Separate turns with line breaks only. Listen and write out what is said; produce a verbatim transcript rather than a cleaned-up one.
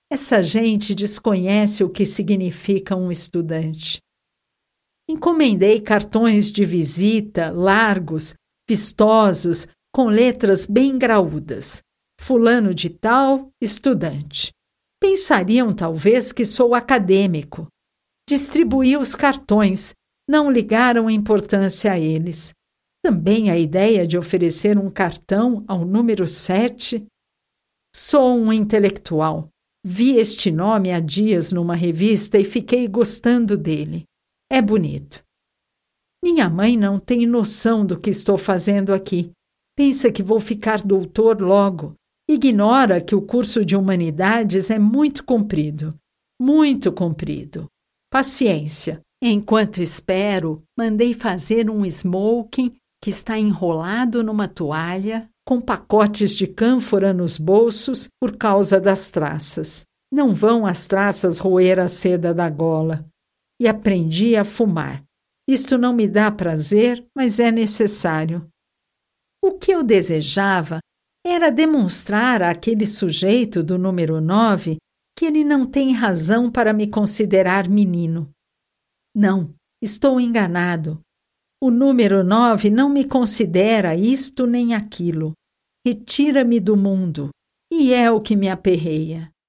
Essa gente desconhece o que significa um estudante. Encomendei cartões de visita largos, vistosos, com letras bem graúdas. Fulano de tal, estudante. Pensariam talvez que sou acadêmico. Distribuí os cartões, não ligaram importância a eles. Também a ideia de oferecer um cartão ao número sete. Sou um intelectual. Vi este nome há dias numa revista e fiquei gostando dele. É bonito. Minha mãe não tem noção do que estou fazendo aqui. Pensa que vou ficar doutor logo. Ignora que o curso de humanidades é muito comprido. Muito comprido. Paciência. Enquanto espero, mandei fazer um smoking que está enrolado numa toalha, com pacotes de cânfora nos bolsos por causa das traças. Não vão as traças roer a seda da gola. E aprendi a fumar. Isto não me dá prazer, mas é necessário. O que eu desejava era demonstrar àquele sujeito do número nove que ele não tem razão para me considerar menino. Não, estou enganado. O número nove não me considera isto nem aquilo. Retira-me do mundo, e é o que me aperreia.